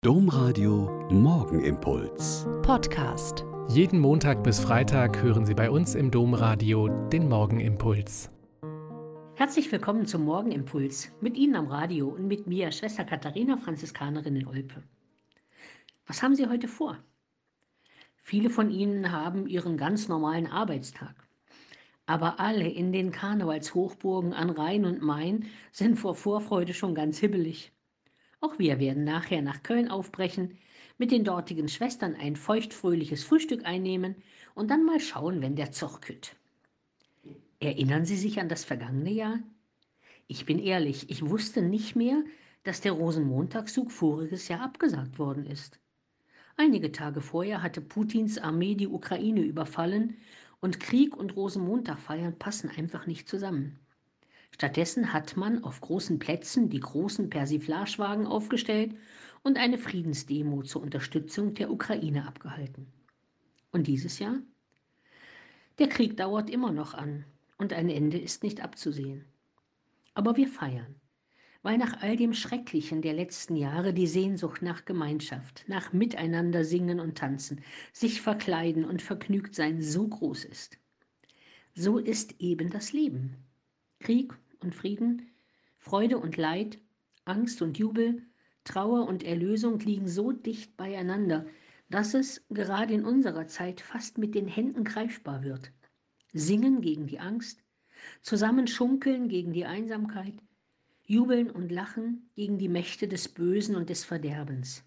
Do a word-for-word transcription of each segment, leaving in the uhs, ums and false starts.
Domradio Morgenimpuls. Podcast. Jeden Montag bis Freitag hören Sie bei uns im Domradio den Morgenimpuls. Herzlich willkommen zum Morgenimpuls. Mit Ihnen am Radio und mit mir, Schwester Katharina, Franziskanerin in Olpe. Was haben Sie heute vor? Viele von Ihnen haben ihren ganz normalen Arbeitstag. Aber alle in den Karnevalshochburgen an Rhein und Main sind vor Vorfreude schon ganz hibbelig. Auch wir werden nachher nach Köln aufbrechen, mit den dortigen Schwestern ein feuchtfröhliches Frühstück einnehmen und dann mal schauen, wenn der Zoch kütt. Erinnern Sie sich an das vergangene Jahr? Ich bin ehrlich, ich wusste nicht mehr, dass der Rosenmontagszug voriges Jahr abgesagt worden ist. Einige Tage vorher hatte Putins Armee die Ukraine überfallen und Krieg und Rosenmontag feiern passen einfach nicht zusammen. Stattdessen hat man auf großen Plätzen die großen Persiflagewagen aufgestellt und eine Friedensdemo zur Unterstützung der Ukraine abgehalten. Und dieses Jahr? Der Krieg dauert immer noch an und ein Ende ist nicht abzusehen. Aber wir feiern, weil nach all dem Schrecklichen der letzten Jahre die Sehnsucht nach Gemeinschaft, nach Miteinander singen und tanzen, sich verkleiden und vergnügt sein so groß ist. So ist eben das Leben. Krieg und Frieden, Freude und Leid, Angst und Jubel, Trauer und Erlösung liegen so dicht beieinander, dass es gerade in unserer Zeit fast mit den Händen greifbar wird. Singen gegen die Angst, zusammen schunkeln gegen die Einsamkeit, jubeln und lachen gegen die Mächte des Bösen und des Verderbens.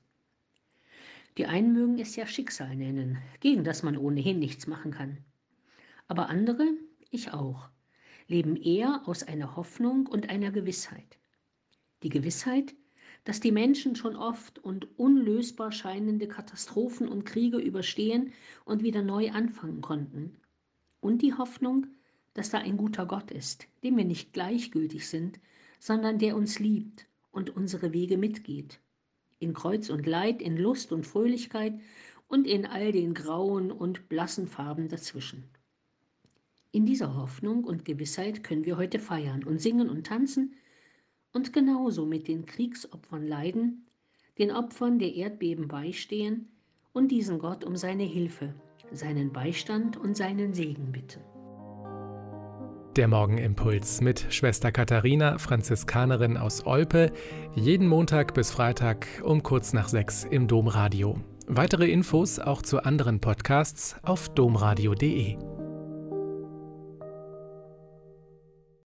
Die einen mögen es ja Schicksal nennen, gegen das man ohnehin nichts machen kann. Aber andere, ich auch, leben eher aus einer Hoffnung und einer Gewissheit. Die Gewissheit, dass die Menschen schon oft und unlösbar scheinende Katastrophen und Kriege überstehen und wieder neu anfangen konnten. Und die Hoffnung, dass da ein guter Gott ist, dem wir nicht gleichgültig sind, sondern der uns liebt und unsere Wege mitgeht. In Kreuz und Leid, in Lust und Fröhlichkeit und in all den grauen und blassen Farben dazwischen. In dieser Hoffnung und Gewissheit können wir heute feiern und singen und tanzen und genauso mit den Kriegsopfern leiden, den Opfern der Erdbeben beistehen und diesen Gott um seine Hilfe, seinen Beistand und seinen Segen bitten. Der Morgenimpuls mit Schwester Katharina, Franziskanerin aus Olpe, jeden Montag bis Freitag um kurz nach sechs im Domradio. Weitere Infos auch zu anderen Podcasts auf domradio punkt de.